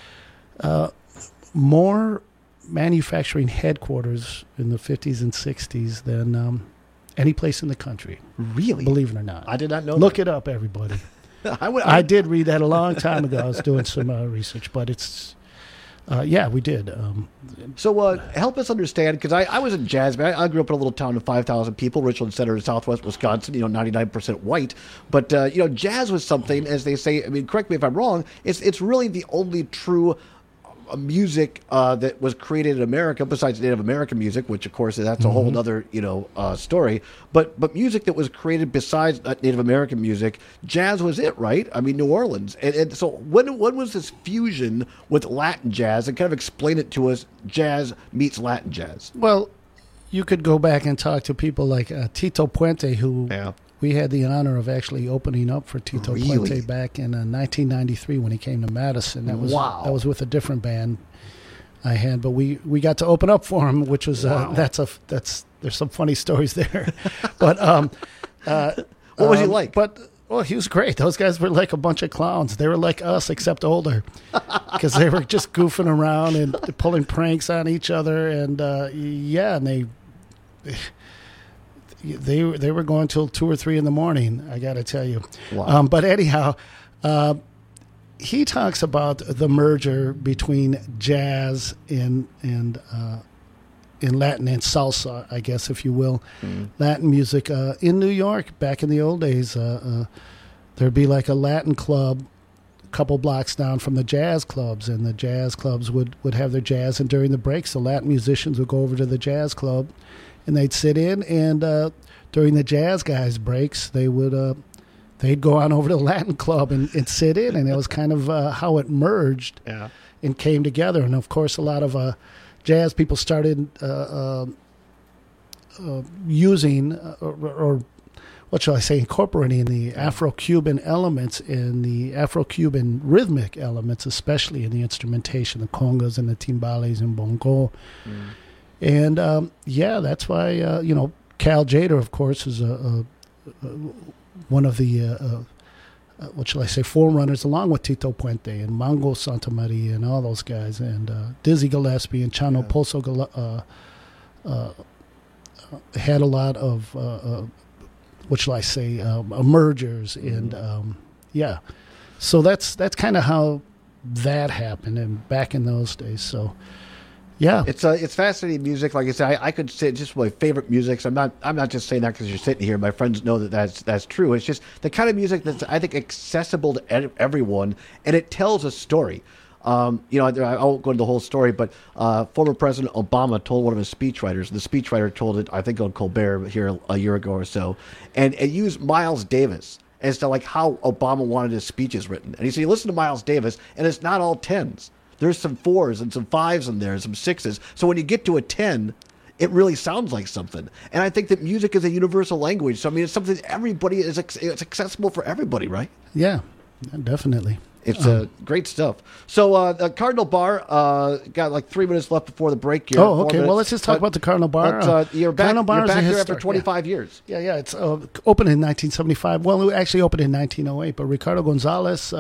more manufacturing headquarters in the 50s and 60s than any place in the country. Really? Believe it or not. I did not know Look that. it up, everybody. I did read that a long time ago. I was doing some research, but it's... yeah, we did. So help us understand, because I was in jazz. I grew up in a little town of 5,000 people, Richland Center in southwest Wisconsin, 99% white. But, jazz was something, as they say, I mean, correct me if I'm wrong, it's really the only true music that was created in America, besides Native American music, which, of course, that's a whole other, story. But music that was created besides Native American music, jazz was it, right? I mean, New Orleans. And so when was this fusion with Latin jazz? And kind of explain it to us, jazz meets Latin jazz. Well, you could go back and talk to people like Tito Puente, who we had the honor of actually opening up for Tito Puente back in 1993 when he came to Madison. That was with a different band I had, but we got to open up for him, which was there's some funny stories there. But what was he like? Well, he was great. Those guys were like a bunch of clowns. They were like us, except older, because they were just goofing around and pulling pranks on each other, and and they were going till 2 or 3 in the morning, I got to tell you. Wow. But anyhow, he talks about the merger between jazz and in Latin and salsa, I guess, if you will, Latin music. In New York, back in the old days, there'd be like a Latin club a couple blocks down from the jazz clubs, and the jazz clubs would have their jazz, and during the breaks, the Latin musicians would go over to the jazz club, and they'd sit in, and during the jazz guys' breaks, they'd go on over to the Latin club and sit in, and it was kind of how it merged and came together. And, of course, a lot of jazz people started using, or what shall I say, incorporating the Afro-Cuban elements and the Afro-Cuban rhythmic elements, especially in the instrumentation, the congas and the timbales and bongo. And, that's why, Cal Tjader, of course, is one of the, what shall I say, forerunners, along with Tito Puente and Mongo Santamaria and all those guys, and Dizzy Gillespie and Chano Pozo had a lot of, what shall I say, mergers, and so that's kind of how that happened, and back in those days. So. Yeah, it's fascinating music. Like I said, I could say it's just my favorite music. So I'm not just saying that because you're sitting here. My friends know that's true. It's just the kind of music that's, I think, accessible to everyone, and it tells a story. I won't go into the whole story, but former President Obama told one of his speechwriters. The speechwriter told it, I think, on Colbert here a year ago or so, and it used Miles Davis as to like how Obama wanted his speeches written. And he said, you listen to Miles Davis, and it's not all 10s. There's some 4s and some 5s in there, and some 6s. So when you get to a 10, it really sounds like something. And I think that music is a universal language. So, I mean, it's something that everybody it's accessible for everybody, right? Yeah, definitely. It's great stuff. So the Cardinal Bar got like 3 minutes left before the break here. Oh, okay. Well, let's just talk about the Cardinal Bar. You're back there after 25 years. Yeah. It's opened in 1975. Well, it actually opened in 1908, but Ricardo Gonzalez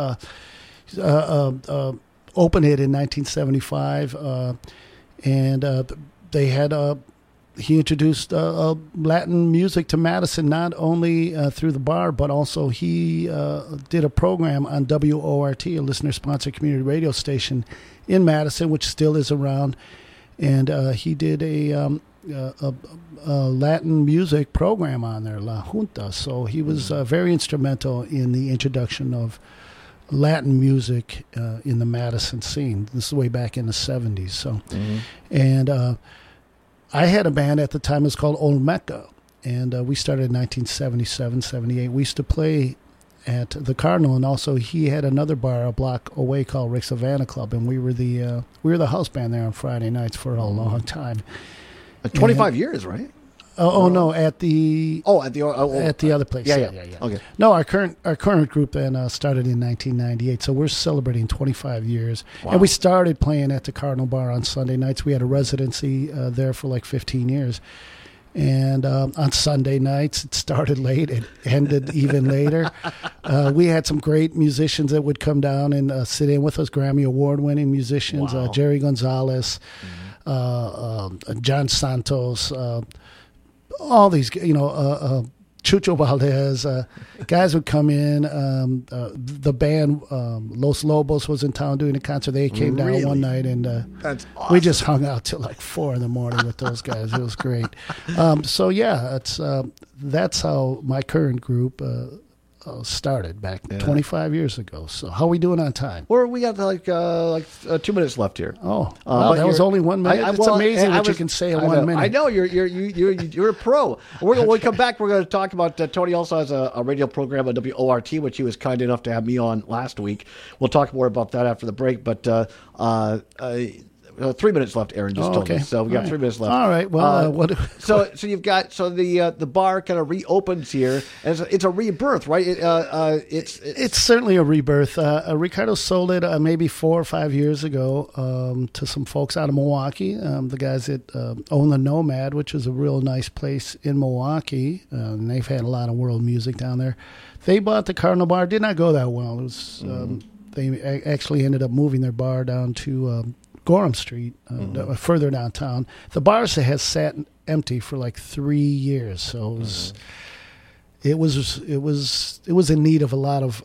opened it in 1975, and they had he introduced Latin music to Madison, not only through the bar, but also he did a program on WORT, a listener-sponsored community radio station in Madison, which still is around, and he did a Latin music program on there, La Junta. So he was very instrumental in the introduction of Latin music in the Madison scene. This is way back in the 70s. So, and I had a band at the time. It was called Olmeca, and we started in 1977, 78. We used to play at the Cardinal, and also he had another bar a block away called Rick Savannah Club, and we were the house band there on Friday nights for a long time. 25 years, right? No, at the at the other place. Yeah. Okay. No, our current group then started in 1998, so we're celebrating 25 years. Wow. And we started playing at the Cardinal Bar on Sunday nights. We had a residency there for like 15 years. And on Sunday nights, it started late. It ended even later. We had some great musicians that would come down and sit in with us, Grammy Award-winning musicians, Wow. Jerry Gonzalez, John Santos, all these, Chucho Valdez, guys would come in. The band Los Lobos was in town doing a concert. They came down one night, and That's awesome. we just hung out till like 4 a.m. with those guys. It was great. So yeah, that's how my current group started back 25 years ago. So how are we doing on time? We got like 2 minutes left here. Oh, but that was only 1 minute. It's amazing what you can say in 1 minute. I know you're a pro. When we come back, we're going to talk about Tony also has a radio program on WORT, which he was kind enough to have me on last week. We'll talk more about that after the break. But 3 minutes left, Aaron just told me. So we got 3 minutes left. All right. Well, so you've got the bar kind of reopens here, and it's a rebirth, right? It's certainly a rebirth. Ricardo sold it maybe 4 or 5 years ago to some folks out of Milwaukee. The guys that own the Nomad, which is a real nice place in Milwaukee, and they've had a lot of world music down there. They bought the Cardinal Bar. Did not go that well. It was they actually ended up moving their bar down to Gorham Street, further downtown. The bar has sat empty for like 3 years, so it was in need of a lot of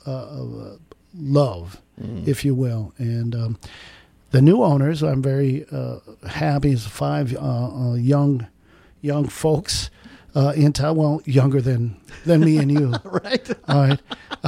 love, if you will. And the new owners, I'm very happy. Is 5 young folks in town. Well, younger than me and you, right? All right,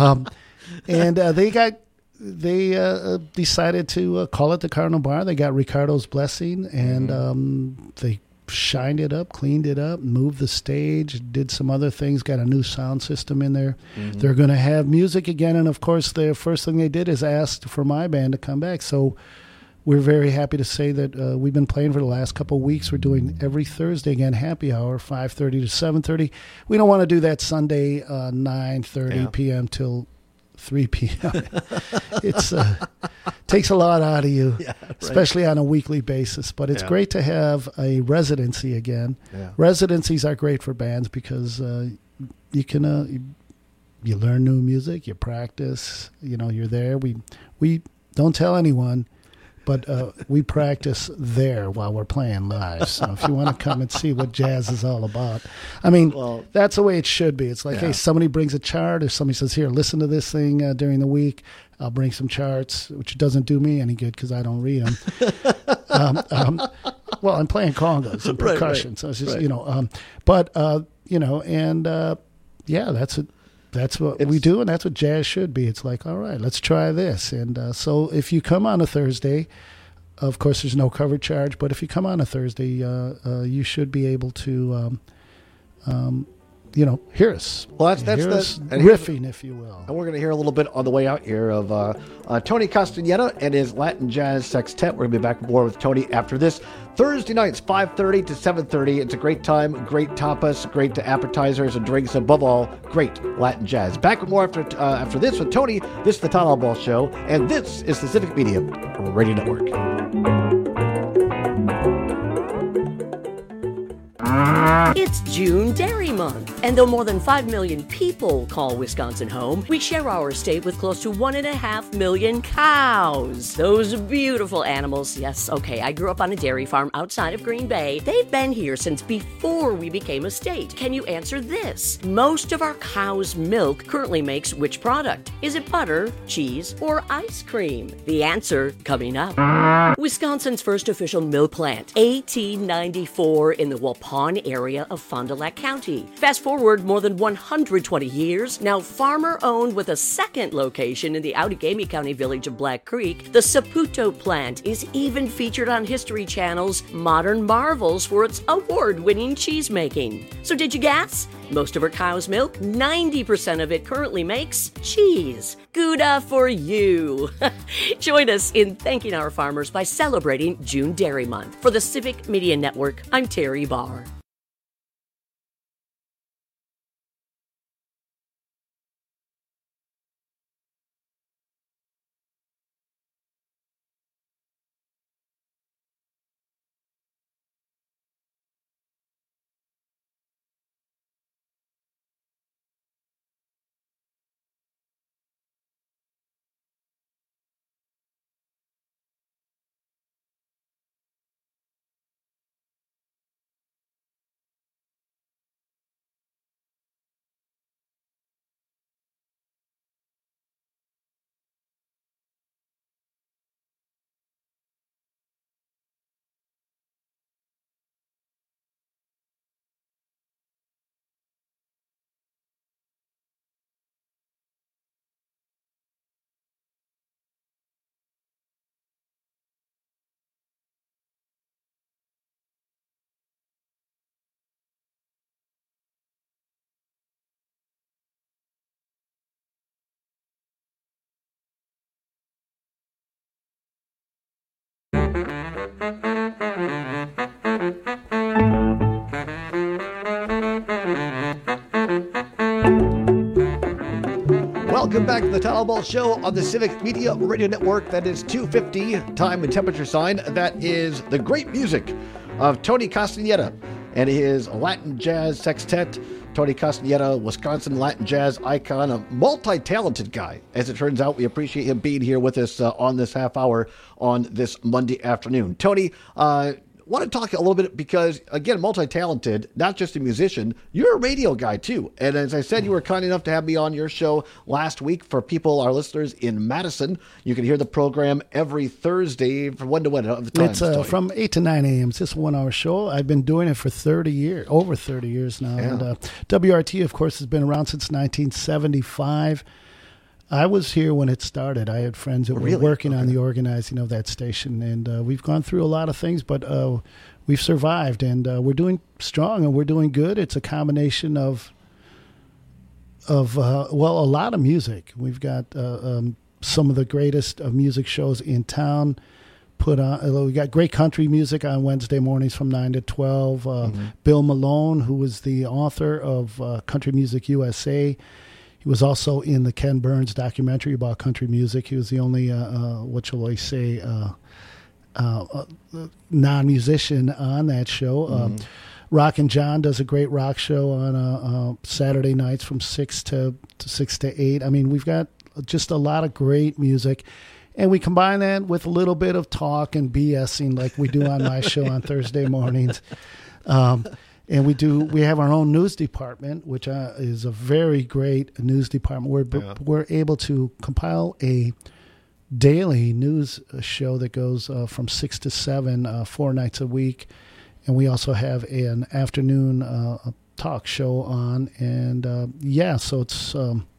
and they decided to call it the Cardinal Bar. They got Ricardo's blessing, and they shined it up, cleaned it up, moved the stage, did some other things, got a new sound system in there. They're going to have music again, and of course, the first thing they did is ask for my band to come back. So we're very happy to say that we've been playing for the last couple of weeks. We're doing every Thursday again, happy hour, 5:30 to 7:30. We don't want to do that Sunday 9:30 p.m. till 3 p.m. It's takes a lot out of you, especially on a weekly basis. But it's great to have a residency again. Yeah. Residencies are great for bands because you can you learn new music, you practice. You're there. We don't tell anyone, but we practice there while we're playing live. So if you want to come and see what jazz is all about, I mean, that's the way it should be. It's like, hey, somebody brings a chart, or somebody says, here, listen to this thing during the week. I'll bring some charts, which doesn't do me any good because I don't read them. Well, I'm playing congas and percussion, so it's just, that's what we do, and that's what jazz should be. It's like, all right, let's try this. And so if you come on a Thursday, of course, there's no cover charge, but if you come on a Thursday, you should be able to, hear us. Well, that's riffing, if you will. And we're going to hear a little bit on the way out here of Tony Castaneda and his Latin Jazz Sextet. We're going to be back more with Tony after this. Thursday nights, 5:30 to 7:30. It's a great time, great tapas, great appetizers and drinks, above all, great Latin jazz. Back with more after this with Tony. This is the Todd Albaugh Show, and this is the Civic Media Radio Network. It's June Dairy Month, and though more than 5 million people call Wisconsin home, we share our state with close to 1.5 million cows. Those beautiful animals. Yes, okay, I grew up on a dairy farm outside of Green Bay. They've been here since before we became a state. Can you answer this? Most of our cow's milk currently makes which product? Is it butter, cheese, or ice cream? The answer coming up. Wisconsin's first official milk plant, 1894 in the Waupun area of Fond du Lac County. Fast forward more than 120 years, now farmer-owned with a second location in the Outagamie County village of Black Creek, the Saputo plant is even featured on History Channel's Modern Marvels for its award-winning cheese-making. So did you guess? Most of our cow's milk, 90% of it currently makes cheese. Gouda for you. Join us in thanking our farmers by celebrating June Dairy Month. For the Civic Media Network, I'm Terry Barr. Welcome back to the Town Ball Show on the Civic Media Radio Network. That is 2:50 time and temperature sign. That is the great music of Tony Castaneda and his Latin Jazz Sextet. Tony Castaneda, Wisconsin Latin jazz icon, a multi-talented guy. As it turns out, we appreciate him being here with us on this half hour on this Monday afternoon. Tony, want to talk a little bit because, again, multi-talented, not just a musician, you're a radio guy too. And as I said, you were kind enough to have me on your show last week. For people, our listeners in Madison, you can hear the program every Thursday from when to when? It's from 8 to 9 a.m. It's just a 1 hour show. I've been doing it for 30 years, over 30 years now. Yeah. And WRT, of course, has been around since 1975. I was here when it started. I had friends that were working on the organizing of that station, and we've gone through a lot of things, but we've survived, and we're doing strong, and we're doing good. It's a combination of a lot of music. We've got some of the greatest music shows in town put on. We got great country music on Wednesday mornings from 9 to 12. Bill Malone, who was the author of Country Music USA, he was also in the Ken Burns documentary about country music. He was the only, non-musician on that show. Rockin' John does a great rock show on Saturday nights from 6 to 8. I mean, we've got just a lot of great music. And we combine that with a little bit of talk and BSing like we do on my show on Thursday mornings. And we have our own news department, which is a very great news department. We're able to compile a daily news show that goes from 6 to 7, 4 nights a week. And we also have an afternoon talk show on. And so it's,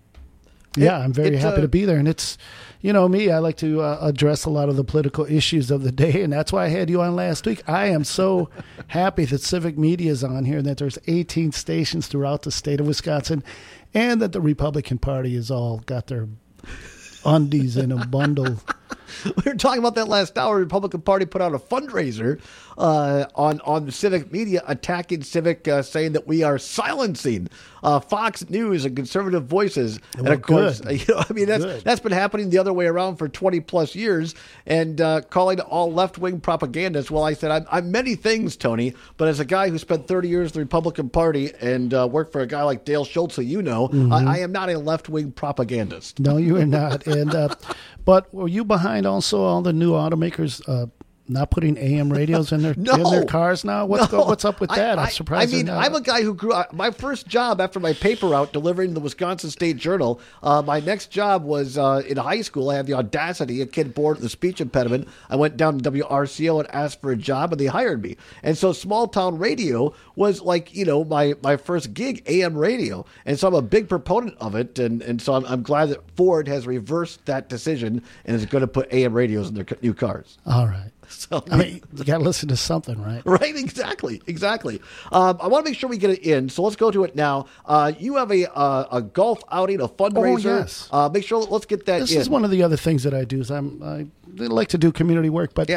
I'm very happy to be there. And it's, you know me, I like to address a lot of the political issues of the day, and that's why I had you on last week. I am so happy that Civic Media is on here and that there's 18 stations throughout the state of Wisconsin, and that the Republican Party has all got their undies in a bundle. We were talking about that last hour. The Republican Party put out a fundraiser on the Civic Media, attacking Civic, saying that we are silencing Fox News and conservative voices. And of course, that's been happening the other way around for 20 plus years, and calling all left-wing propagandists. Well, I said, I'm many things, Tony, but as a guy who spent 30 years in the Republican Party and worked for a guy like Dale Schultz, who you know, I am not a left-wing propagandist. No, you are not. And but were you behind also all the new automakers not putting AM radios in their cars now? What's up with that? I'm surprised. I mean, I'm a guy who grew up. My first job after my paper route delivering the Wisconsin State Journal, my next job was in high school. I had the audacity, a kid born with a speech impediment. I went down to WRCO and asked for a job, and they hired me. And so small town radio was like, my first gig, AM radio. And so I'm a big proponent of it. And so I'm glad that Ford has reversed that decision and is going to put AM radios in their new cars. All right. So, I mean, you got to listen to something, right? Right, exactly. I want to make sure we get it in, so let's go to it now. You have a golf outing, a fundraiser. Oh, yes. Make sure, let's get that in. This is one of the other things that I do. Is I like to do community work, but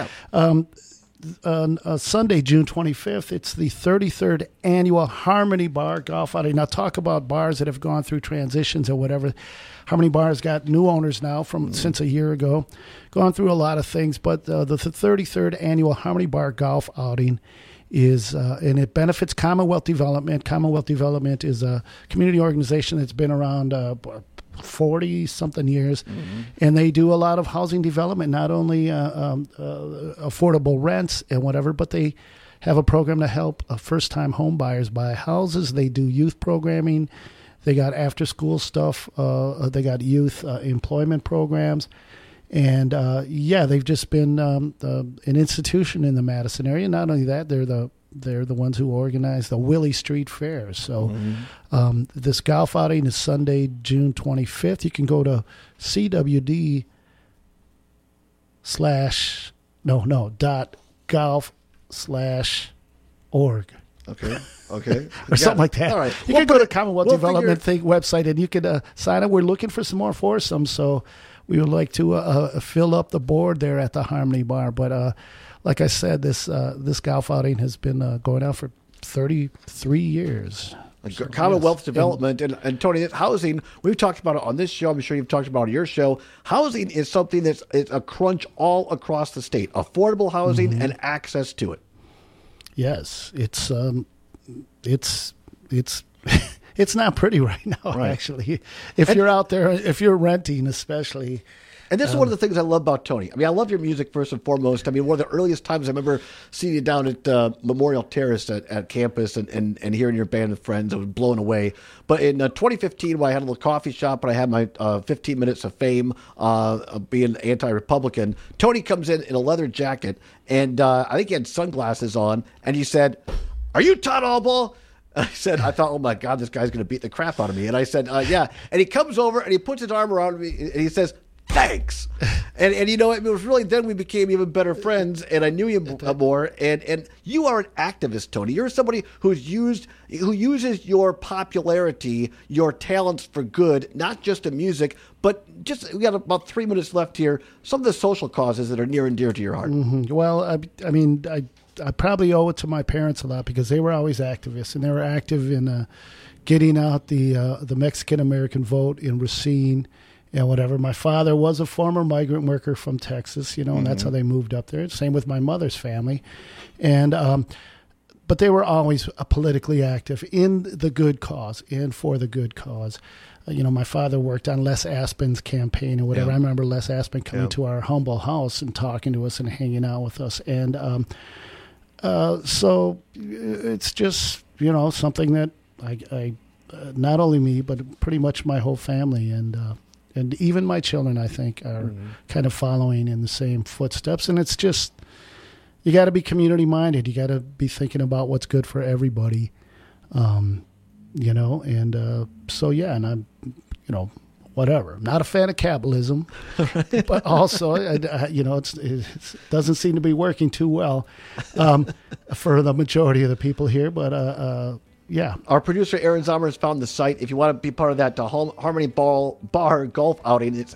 Sunday, June 25th, it's the 33rd annual Harmony Bar Golf Outing. Now, talk about bars that have gone through transitions or whatever. Harmony Bar's got new owners now since a year ago, gone through a lot of things. But the 33rd annual Harmony Bar Golf Outing is, and it benefits Commonwealth Development. Commonwealth Development is a community organization that's been around 40-something years, and they do a lot of housing development, not only affordable rents and whatever, but they have a program to help first-time home buyers buy houses. They do youth programming. They got after-school stuff. They got youth employment programs. And, they've just been an institution in the Madison area. Not only that, they're the ones who organize the Willie Street Fair. So this golf outing is Sunday, June 25th. You can go to cwd.golf/org. Okay. Or something like that. All right. You can go to Commonwealth Development website and you can sign up. We're looking for some more foursomes, so we would like to fill up the board there at the Harmony Bar. But like I said, this golf outing has been going on for 33 years. Commonwealth Development and Tony, housing, we've talked about it on this show. I'm sure you've talked about it on your show. Housing is something it's a crunch all across the state. Affordable housing and access to it. Yes, it's it's not pretty right now, actually. If you're out there, if you're renting especially. And this is one of the things I love about Tony. I mean, I love your music first and foremost. I mean, one of the earliest times I remember seeing you down at Memorial Terrace at campus and hearing your band with friends. I was blown away. But in 2015, when I had a little coffee shop and I had my 15 minutes of fame being anti-Republican, Tony comes in a leather jacket, and I think he had sunglasses on, and he said, "Are you Todd Albaugh?" I said, I thought, oh my God, this guy's going to beat the crap out of me. And I said, yeah. And he comes over and he puts his arm around me and he says, thanks. And you know, it was really then we became even better friends, and I knew you more. And you are an activist, Tony. You're somebody who uses your popularity, your talents for good, not just in music, but we got about 3 minutes left here. Some of the social causes that are near and dear to your heart. Well, I mean, I probably owe it to my parents a lot because they were always activists, and they were active in getting out the Mexican-American vote in Racine and whatever. My father was a former migrant worker from Texas, you know, and that's how they moved up there. Same with my mother's family. And but they were always politically active in the good cause and for the good cause. You know, my father worked on Les Aspin's campaign or whatever. I remember Les Aspin coming to our humble house and talking to us and hanging out with us. And so it's just, you know, something that I not only me, but pretty much my whole family and even my children, I think, are kind of following in the same footsteps. And it's just, you got to be community minded. You got to be thinking about what's good for everybody, you know. And so, yeah, and I'm, you know, whatever. I'm not a fan of capitalism, but also, you know, it doesn't seem to be working too well for the majority of the people here. But yeah. Our producer, Aaron Zomer, has found the site. If you want to be part of that Harmony Bar golf outing, it's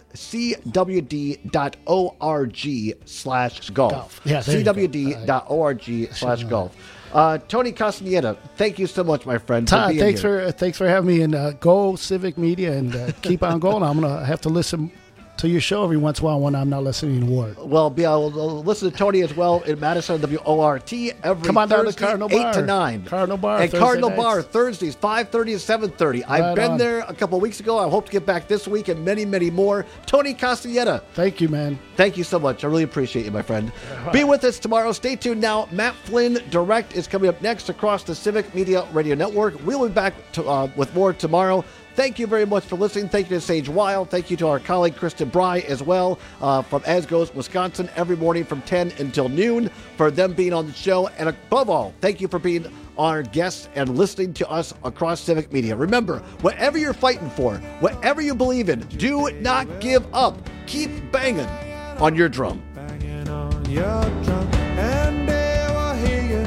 cwd.org/golf. Yeah, cwd.org/golf. Tony Castañeda, thank you so much, my friend. Todd, thanks for having me, and go Civic Media and keep on going. I'm going to have to listen to your show every once in a while when I'm not listening to work. Well, I'll listen to Tony as well in Madison, WORT, every Come on Thursday, down to Cardinal 8 Bar. to 9. Cardinal Bar. And Thursday Cardinal nights. Bar, Thursdays, 5:30 to 7:30. I've been there a couple of weeks ago. I hope to get back this week and many, many more. Tony Castañeda. Thank you, man. Thank you so much. I really appreciate you, my friend. Be with us tomorrow. Stay tuned now. Matt Flynn Direct is coming up next across the Civic Media Radio Network. We'll be back with more tomorrow. Thank you very much for listening. Thank you to Sage Weil. Thank you to our colleague Kristen Bry as well from As Goes Wisconsin every morning from 10 until noon for them being on the show. And above all, thank you for being our guests and listening to us across Civic Media. Remember, whatever you're fighting for, whatever you believe in, do not give up. Keep banging on your drum. Banging on your drum, and they will hear you.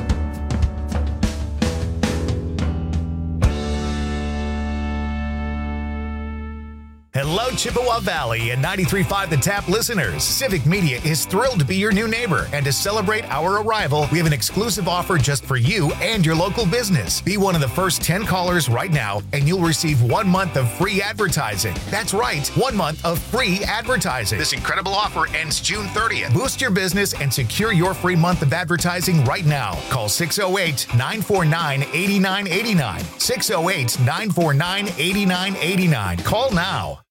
Hello, Chippewa Valley and 93.5 The Tap listeners. Civic Media is thrilled to be your new neighbor. And to celebrate our arrival, we have an exclusive offer just for you and your local business. Be one of the first 10 callers right now, and you'll receive 1 month of free advertising. That's right, 1 month of free advertising. This incredible offer ends June 30th. Boost your business and secure your free month of advertising right now. Call 608-949-8989. 608-949-8989. Call now.